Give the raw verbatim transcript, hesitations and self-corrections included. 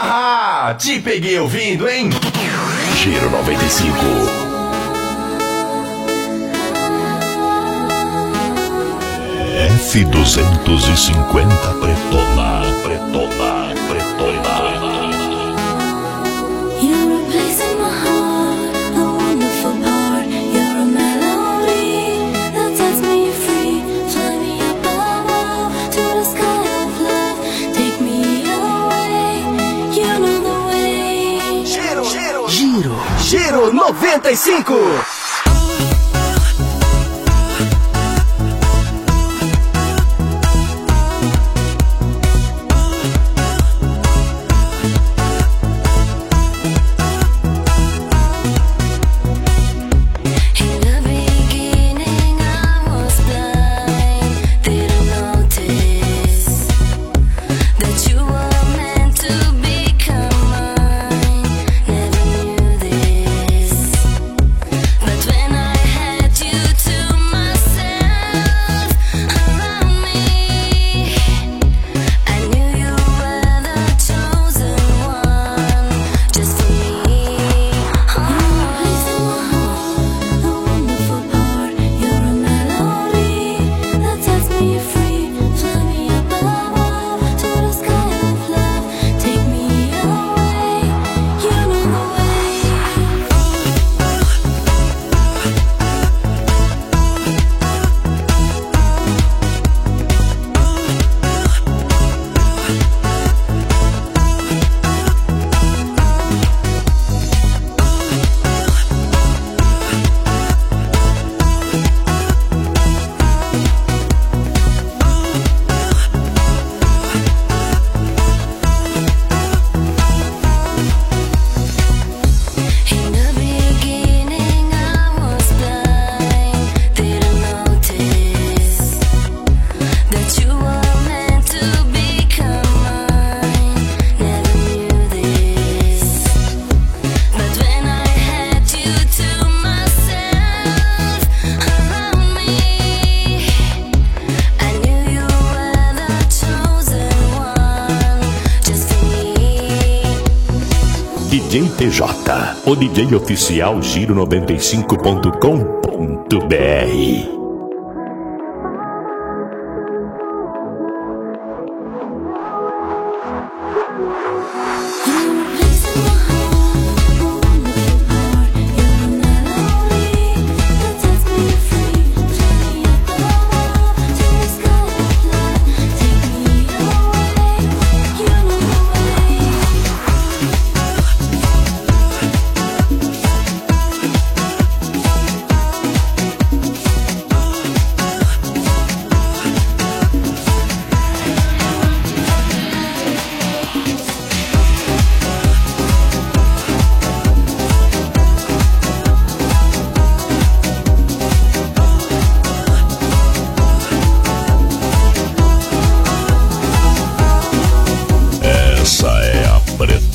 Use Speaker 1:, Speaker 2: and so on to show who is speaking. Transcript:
Speaker 1: Haha, te peguei ouvindo, hein?
Speaker 2: Giro noventa e cinco. F duzentos e cinquenta Pretona, Pretona, Pretona.
Speaker 3: You're a place in my heart, a wonderful part. You're a melody that sets me free. Fly me above to the sky of love. Take me away, you know the way.
Speaker 1: Giro, giro, giro, giro noventa e cinco.
Speaker 2: D J T J, o D J oficial Giro noventa e cinco ponto com ponto B R. Essa é a Pretona.